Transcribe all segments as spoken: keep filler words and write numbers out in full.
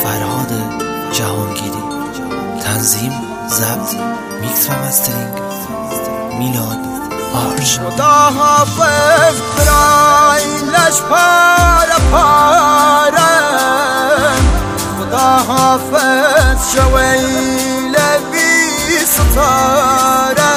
فرهاد جهانگیری. تنظیم، ضبط، میکس و مسترینگ میلاد آرش. خدا حافظ برایلش پاره پاره، خدا حافظ شویل بی ستاره،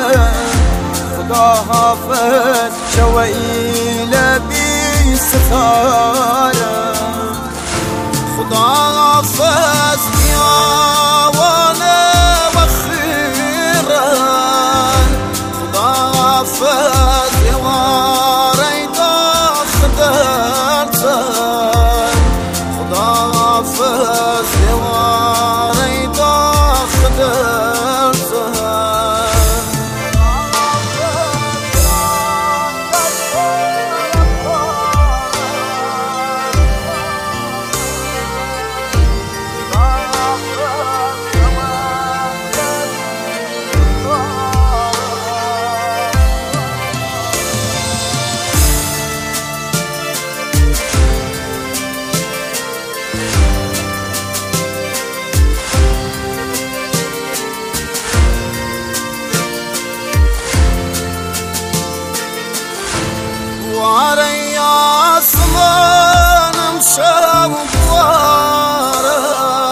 خدا حافظ شویل بی ستاره، خدا حافظ بیاوانه و خیره، خدا حافظ یواره داخ درته، خدا حافظ یواره داخ درته. واري أصلاً شو بواره،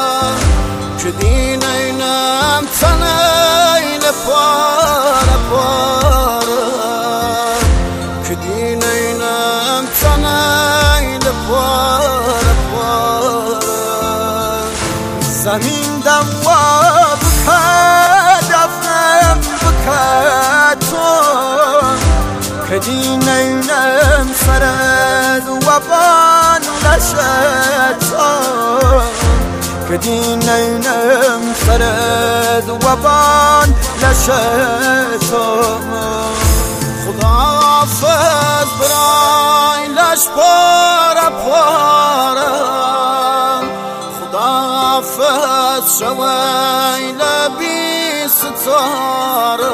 كديني نام تنين بواره بواره، كديني نام تنين بواره بواره. زمين دواب كدفن بكتون، كدينينم سرد وبان لشتون، كدينينم سرد وبان لشتون. خدا حافظ براي لش پاره پاره، خدا حافظ شویل بی ستاره،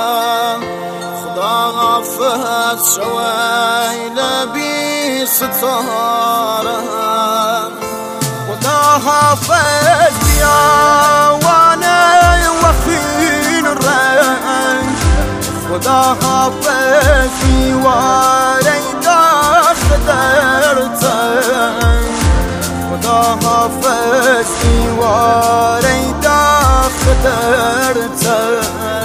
خدا حافظ شویل بی ستاره، خدا حافظ بیاوانه و خین رنگ، خدا حافظ دیواره داخ درتن، خدا حافظ دیواره داخ درتن.